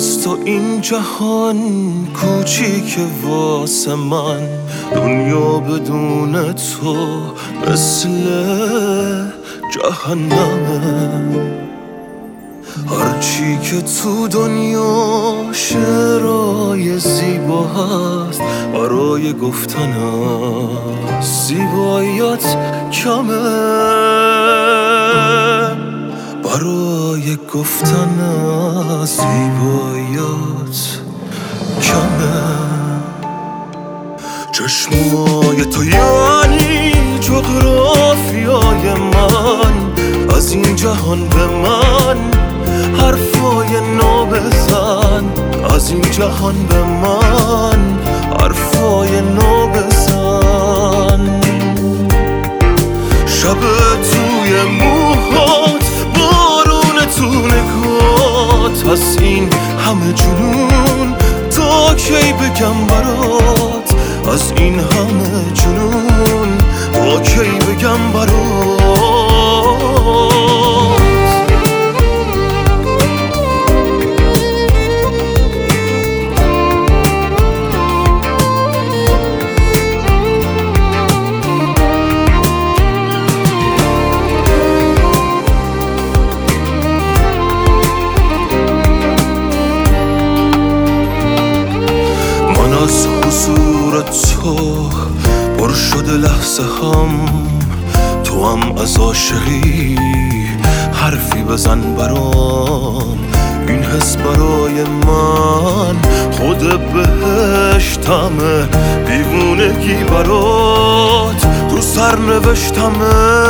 از تو این جهان کوچیکه واسه من، دنیا بدون تو مثل جهنمه. هرچی که تو دنیا شعرهای زیبا هست برای گفتن هست، زیباییات کمه برای گفتن هست، زیباییات کمه. چشمای تو یعنی جغرافیای من، از این جهان به من حرفای نو بزن، از این جهان به من حرفای نو بزن. شب توی موهات، بارون تو نگات، از این همه جنون تا کی بگم برات، از این همه جنون تا کی بگم برات. از حضور تو پر شده لحظه هم، تو هم از عاشقی حرفی بزن برام. این حس برای من خود بهشتمه، دیوونگی برات تو سر نوشتمه.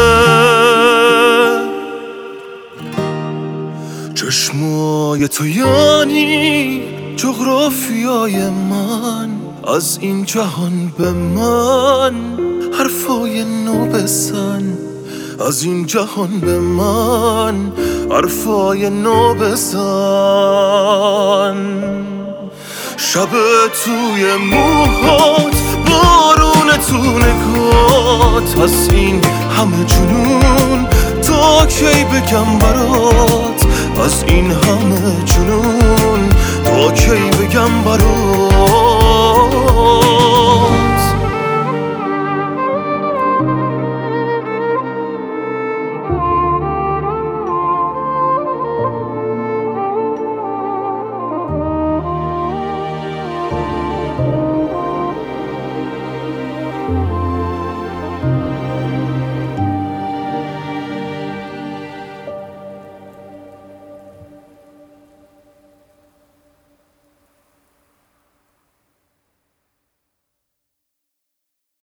چشمای تو یعنی جغرافیای من، از این جهان به من حرفای نو بزن، از این جهان به من حرفای نو بزن. شب توی موهات، بارون تو نگات، از این همه جنون تا کی بگم برات، از این همه جنون تا کی بگم برات.